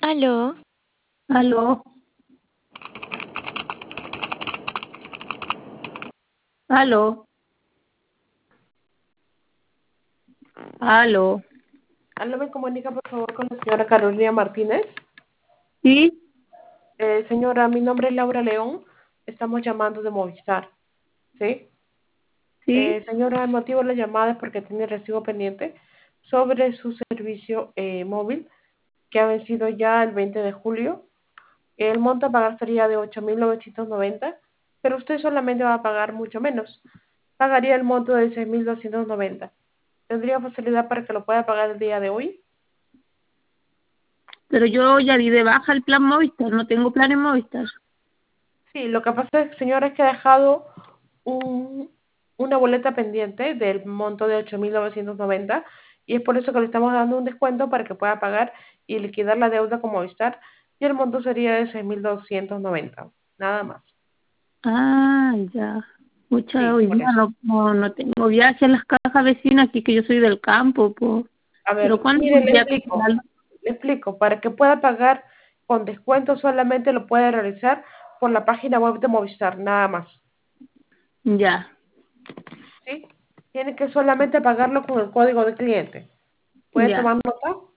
Aló, Aló, aló, aló. Aló, me comunica por favor con la señora Carolina Martínez. ¿Sí? Señora, mi nombre es Laura León. Estamos llamando de Movistar. ¿Sí? ¿Sí? Señora, el motivo de la llamada es porque tiene recibo pendiente sobre su servicio móvil que ha vencido ya el 20 de julio. El monto a pagar sería de 8.990, pero usted solamente va a pagar mucho menos. Pagaría el monto de 6.290. ¿Tendría facilidad para que lo pueda pagar el día de hoy? Pero yo ya di de baja el plan Movistar, no tengo plan en Movistar. Sí, lo que pasa es, señora, es que ha dejado un- una boleta pendiente del monto de 8.990 y es por eso que le estamos dando un descuento para que pueda pagar y liquidar la deuda con Movistar y el monto sería de 6.290, nada más. Ah, ya. Mucha, Sí, hoy por día eso. no tengo viaje a las cajas vecinas, aquí que yo soy del campo, pues. A Pero ver, ¿cuándo mire, podría comprarlo? le explico, para que pueda pagar con descuento solamente lo puede realizar por la página web de Movistar, nada más. Ya, ¿Sí? Tiene que solamente pagarlo con el código de cliente. ¿Puede ya. tomar nota?